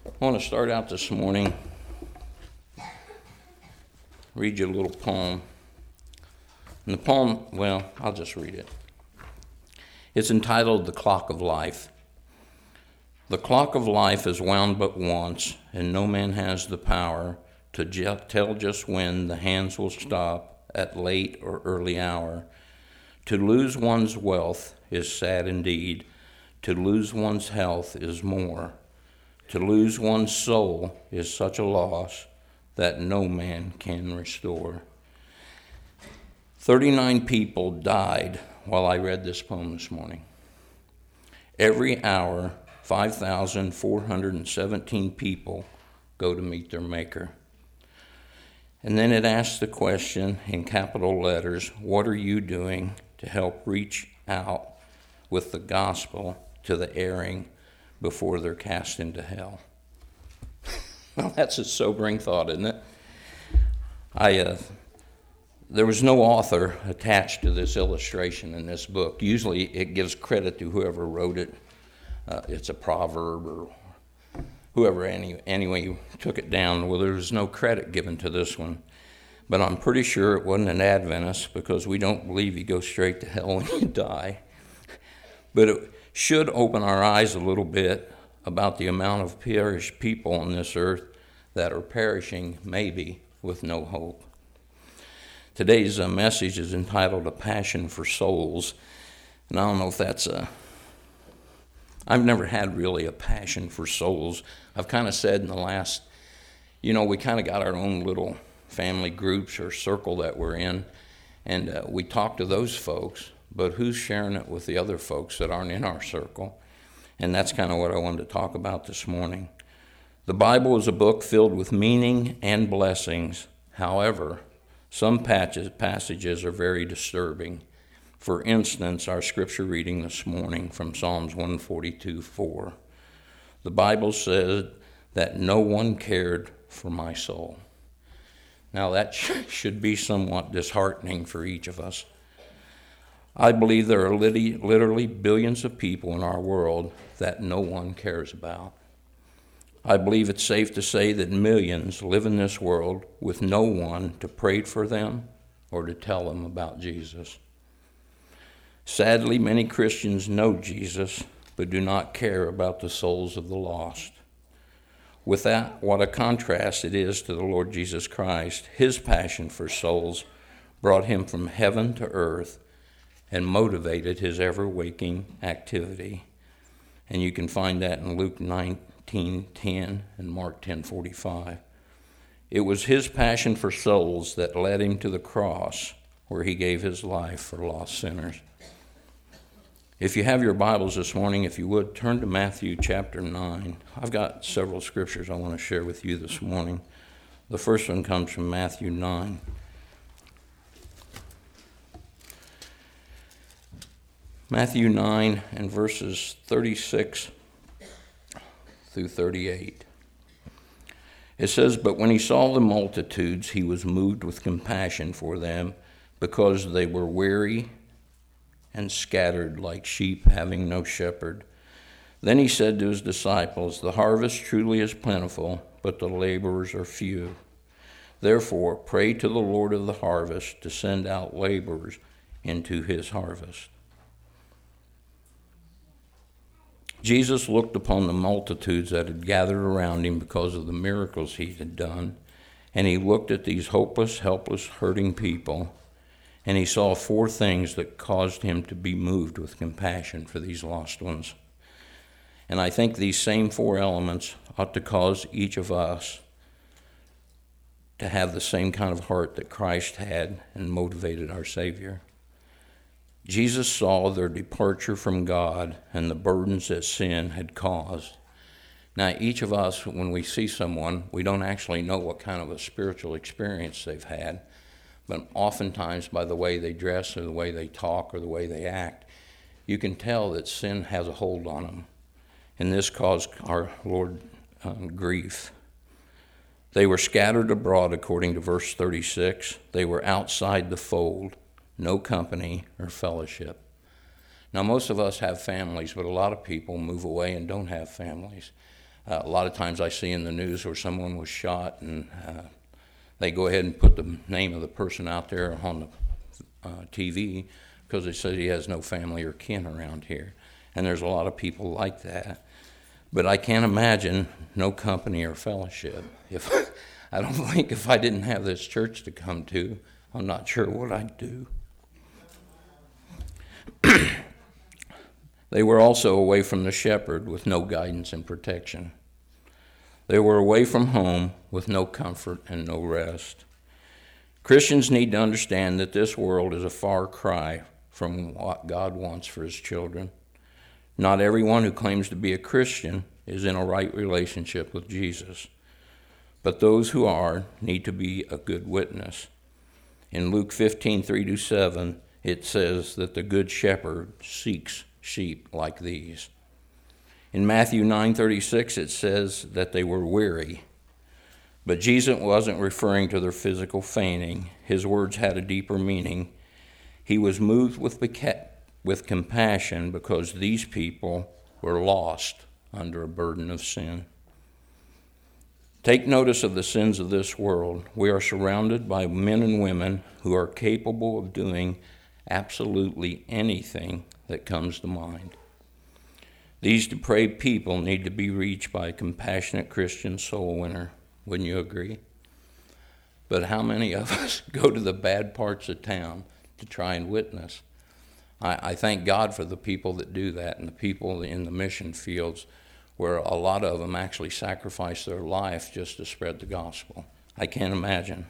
I want to start out this morning, read you a little poem. And the poem, well, I'll just read it. It's entitled The Clock of Life. The clock of life is wound but once, and no man has the power to tell just when the hands will stop at late or early hour. To lose one's wealth is sad indeed. To lose one's health is more. To lose one's soul is such a loss that no man can restore. 39 people died while I read this poem this morning. Every hour, 5,417 people go to meet their Maker. And then it asks the question in capital letters, what are you doing to help reach out with the gospel to the erring before they're cast into hell? Well, that's a sobering thought, isn't it? There was no author attached to this illustration in this book. Usually it gives credit to whoever wrote it. It's a proverb or whoever anyway took it down. Well, there was no credit given to this one. But I'm pretty sure it wasn't an Adventist, because we don't believe you go straight to hell when you die. But it should open our eyes a little bit about the amount of perished people on this earth that are perishing maybe with no hope. Today's message is entitled A Passion for Souls. And I don't know if that's I've never had really a passion for souls. I've kind of said in the last, we kind of got our own little family groups or circle that we're in, and we talk to those folks, but who's sharing it with the other folks that aren't in our circle? And that's kind of what I wanted to talk about this morning. The Bible is a book filled with meaning and blessings. However, some passages are very disturbing. For instance, our scripture reading this morning from Psalms 142:4. The Bible said that no one cared for my soul. Now that should be somewhat disheartening for each of us. I believe there are literally billions of people in our world that no one cares about. I believe it's safe to say that millions live in this world with no one to pray for them or to tell them about Jesus. Sadly, many Christians know Jesus, but do not care about the souls of the lost. With that, what a contrast it is to the Lord Jesus Christ. His passion for souls brought him from heaven to earth and motivated his ever-waking activity. And you can find that in Luke 19:10 and Mark 10:45. It was his passion for souls that led him to the cross, where he gave his life for lost sinners. If you have your Bibles this morning, if you would, turn to Matthew chapter 9. I've got several scriptures I want to share with you this morning. The first one comes from Matthew 9. Matthew 9 and verses 36 through 38. It says, "But when he saw the multitudes, he was moved with compassion for them, because they were weary and scattered like sheep having no shepherd. Then he said to his disciples, the harvest truly is plentiful, but the laborers are few. Therefore, pray to the Lord of the harvest to send out laborers into his harvest." Jesus looked upon the multitudes that had gathered around him because of the miracles he had done, and he looked at these hopeless, helpless, hurting people, and he saw four things that caused him to be moved with compassion for these lost ones. And I think these same four elements ought to cause each of us to have the same kind of heart that Christ had and motivated our Savior. Jesus saw their departure from God and the burdens that sin had caused. Now, each of us, when we see someone, we don't actually know what kind of a spiritual experience they've had, but oftentimes by the way they dress or the way they talk or the way they act, you can tell that sin has a hold on them. And this caused our Lord grief. They were scattered abroad, according to verse 36. They were outside the fold, no company or fellowship. Now, most of us have families, but a lot of people move away and don't have families. A lot of times I see in the news where someone was shot, and they go ahead and put the name of the person out there on the TV because they say he has no family or kin around here. And there's a lot of people like that. But I can't imagine no company or fellowship. I don't think if I didn't have this church to come to, I'm not sure what I'd do. They were also away from the shepherd with no guidance and protection. They were away from home with no comfort and no rest. Christians need to understand that this world is a far cry from what God wants for his children. Not everyone who claims to be a Christian is in a right relationship with Jesus, but those who are need to be a good witness. In Luke 15:3-7, it says that the good shepherd seeks sheep like these. In Matthew 9:36, it says that they were weary. But Jesus wasn't referring to their physical fainting. His words had a deeper meaning. He was moved with compassion because these people were lost under a burden of sin. Take notice of the sins of this world. We are surrounded by men and women who are capable of doing absolutely anything that comes to mind. These depraved people need to be reached by a compassionate Christian soul winner. Wouldn't you agree? But how many of us go to the bad parts of town to try and witness? I thank God for the people that do that, and the people in the mission fields where a lot of them actually sacrifice their life just to spread the gospel. I can't imagine.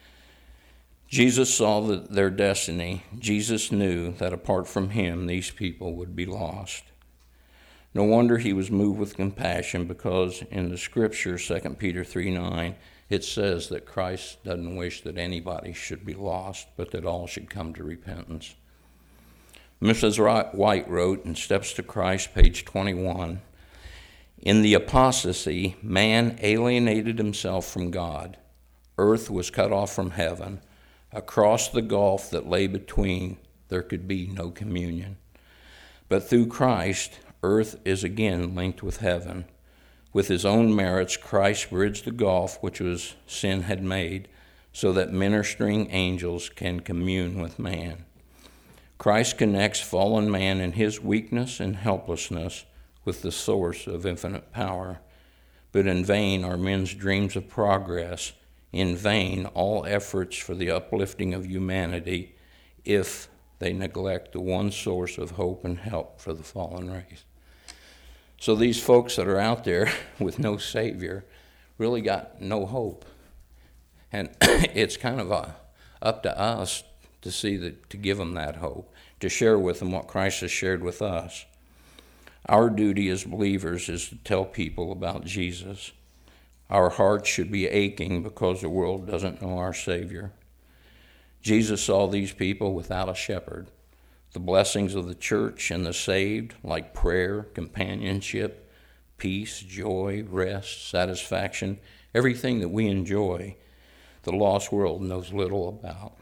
Jesus saw their destiny. Jesus knew that apart from him, these people would be lost. No wonder he was moved with compassion, because in the scripture, 2 Peter 3:9, it says that Christ doesn't wish that anybody should be lost, but that all should come to repentance. Mrs. White wrote in Steps to Christ, page 21, "In the apostasy, man alienated himself from God. Earth was cut off from heaven. Across the gulf that lay between, there could be no communion. But through Christ, earth is again linked with heaven. With his own merits, Christ bridged the gulf which sin had made, so that ministering angels can commune with man. Christ connects fallen man in his weakness and helplessness with the source of infinite power. But in vain are men's dreams of progress, in vain all efforts for the uplifting of humanity, if they neglect the one source of hope and help for the fallen race." So these folks that are out there with no Savior really got no hope. And it's kind of up to us to give them that hope, to share with them what Christ has shared with us. Our duty as believers is to tell people about Jesus. Our hearts should be aching because the world doesn't know our Savior. Jesus saw these people without a shepherd. The blessings of the church and the saved, like prayer, companionship, peace, joy, rest, satisfaction, everything that we enjoy, the lost world knows little about.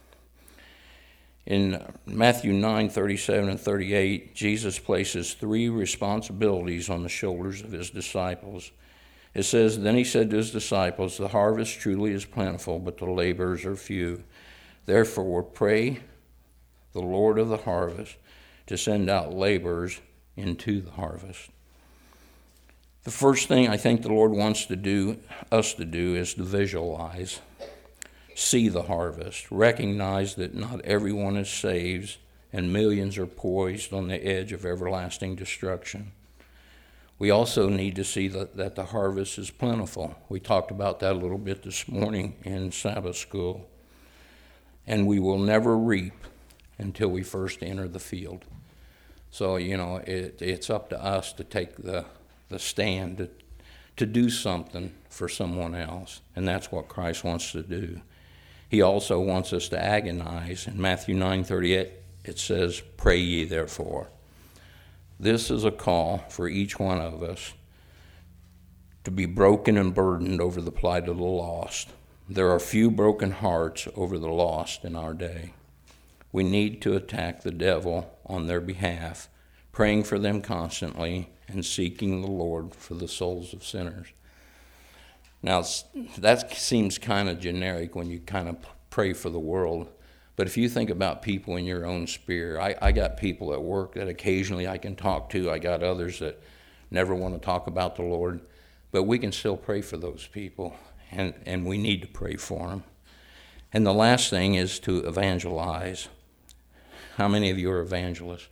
In Matthew 9:37 and 38, Jesus places 3 responsibilities on the shoulders of his disciples. It says, "Then he said to his disciples, 'The harvest truly is plentiful, but the laborers are few. Therefore pray the Lord of the harvest to send out laborers into the harvest.'" The first thing I think the Lord wants us to do is to visualize, see the harvest, recognize that not everyone is saved, and millions are poised on the edge of everlasting destruction. We also need to see that the harvest is plentiful. We talked about that a little bit this morning in Sabbath school. And we will never reap until we first enter the field. So, it's up to us to take the stand, to do something for someone else. And that's what Christ wants to do. He also wants us to agonize. In Matthew 9:38, it says, "Pray ye therefore." This is a call for each one of us to be broken and burdened over the plight of the lost. There are few broken hearts over the lost in our day. We need to attack the devil on their behalf, praying for them constantly and seeking the Lord for the souls of sinners. Now, that seems kind of generic when you kind of pray for the world. But if you think about people in your own sphere, I got people at work that occasionally I can talk to. I got others that never want to talk about the Lord. But we can still pray for those people, and we need to pray for them. And the last thing is to evangelize. How many of you are evangelists?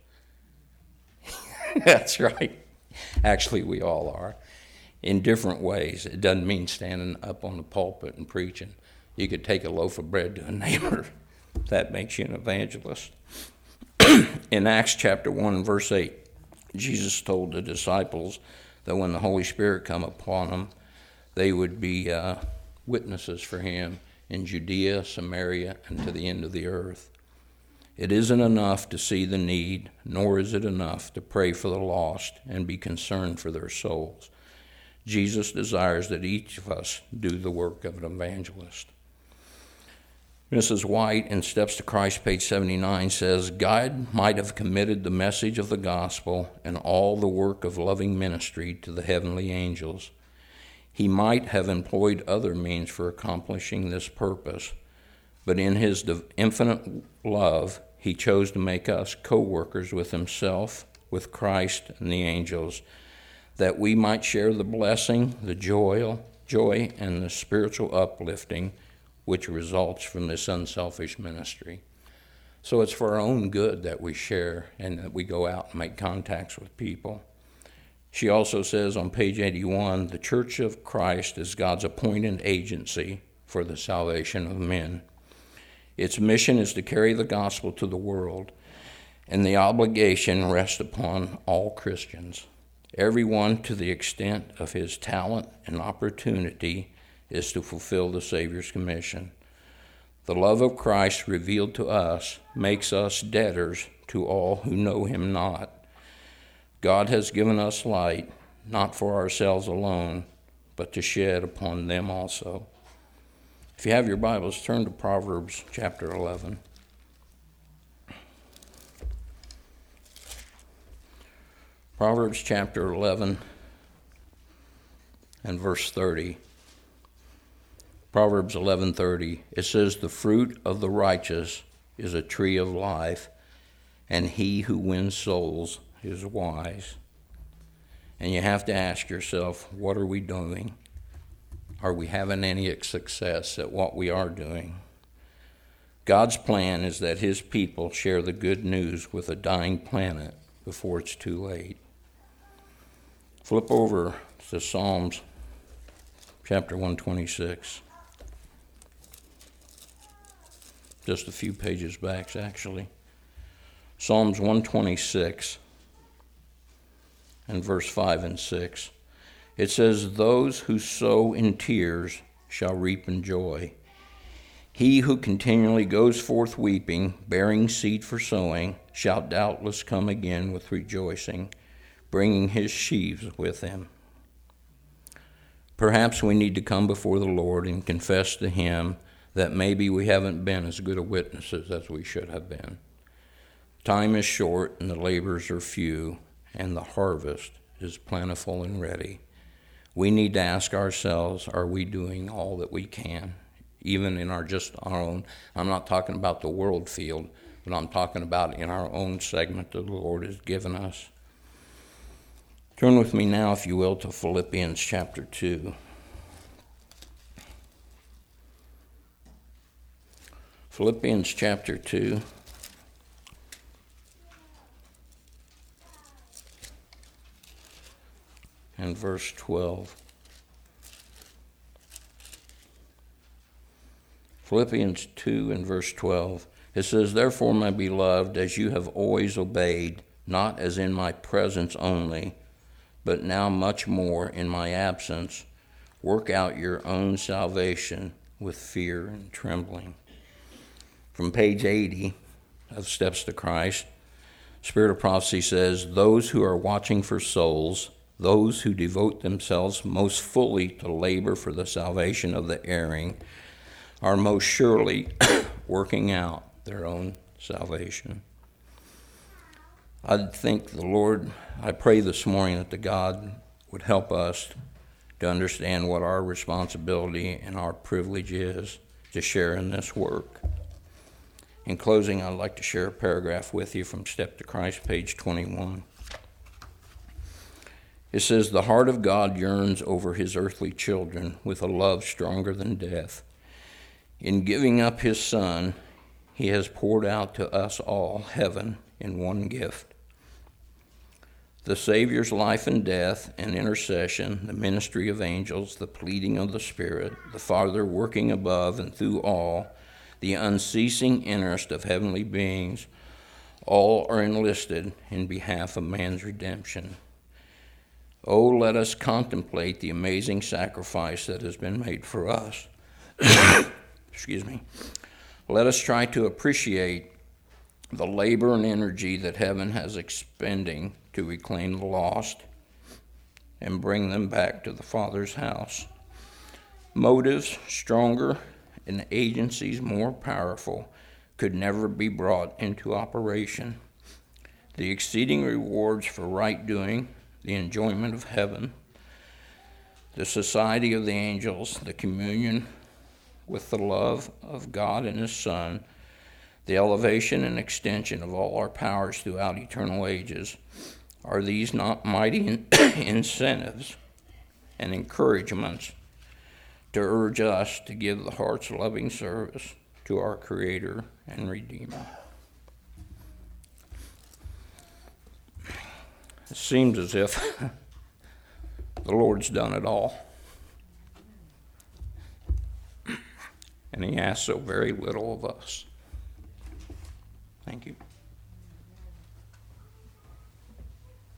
That's right. Actually, we all are. In different ways. It doesn't mean standing up on the pulpit and preaching. You could take a loaf of bread to a neighbor. That makes you an evangelist. In Acts chapter 1, verse 8, Jesus told the disciples that when the Holy Spirit come upon them, they would be witnesses for him in Judea, Samaria, and to the end of the earth. It isn't enough to see the need, nor is it enough to pray for the lost and be concerned for their souls. Jesus desires that each of us do the work of an evangelist. Mrs. White in Steps to Christ, page 79, says, God might have committed the message of the gospel and all the work of loving ministry to the heavenly angels. He might have employed other means for accomplishing this purpose, but in his infinite love, he chose to make us co-workers with himself, with Christ and the angels, that we might share the blessing, the joy, and the spiritual uplifting which results from this unselfish ministry. So it's for our own good that we share and that we go out and make contacts with people. She also says on page 81, the Church of Christ is God's appointed agency for the salvation of men. Its mission is to carry the gospel to the world, and the obligation rests upon all Christians. Everyone, to the extent of his talent and opportunity, is to fulfill the Savior's commission. The love of Christ revealed to us makes us debtors to all who know him not. God has given us light, not for ourselves alone, but to shed upon them also. If you have your Bibles, turn to Proverbs chapter 11. Proverbs chapter 11 and verse 30. Proverbs 11:30. It says, the fruit of the righteous is a tree of life, and he who wins souls is wise. And you have to ask yourself, what are we doing? Are we having any success at what we are doing? God's plan is that his people share the good news with a dying planet before it's too late. Flip over to Psalms chapter 126. Just a few pages back, actually. Psalms 126 and verse 5 and 6. It says, those who sow in tears shall reap in joy. He who continually goes forth weeping, bearing seed for sowing, shall doubtless come again with rejoicing, bringing his sheaves with him. Perhaps we need to come before the Lord and confess to him that maybe we haven't been as good a witnesses as we should have been. Time is short and the labors are few, and the harvest is plentiful and ready. We need to ask ourselves, are we doing all that we can, even in our own, I'm not talking about the world field, but I'm talking about in our own segment that the Lord has given us. Turn with me now, if you will, to Philippians chapter 2. Philippians chapter 2. And verse 12. Philippians 2 and verse 12. It says, therefore, my beloved, as you have always obeyed, not as in my presence only, but now much more in my absence, work out your own salvation with fear and trembling. From page 80 of Steps to Christ, Spirit of Prophecy says, those who are watching for souls, those who devote themselves most fully to labor for the salvation of the erring, are most surely working out their own salvation. I pray this morning that the God would help us to understand what our responsibility and our privilege is to share in this work. In closing, I'd like to share a paragraph with you from Step to Christ, page 21. It says, "The heart of God yearns over his earthly children with a love stronger than death. In giving up his Son, he has poured out to us all heaven in one gift. The Savior's life and death and intercession, the ministry of angels, the pleading of the Spirit, the Father working above and through all, the unceasing interest of heavenly beings, all are enlisted in behalf of man's redemption. Oh, let us contemplate the amazing sacrifice that has been made for us. Excuse me. Let us try to appreciate the labor and energy that heaven has expending to reclaim the lost and bring them back to the Father's house. Motives stronger and agencies more powerful could never be brought into operation. The exceeding rewards for right doing, the enjoyment of heaven, the society of the angels, the communion with the love of God and his Son, the elevation and extension of all our powers throughout eternal ages, are these not mighty incentives and encouragements to urge us to give the heart's loving service to our Creator and Redeemer?" It seems as if the Lord's done it all, and he asks so very little of us. Thank you.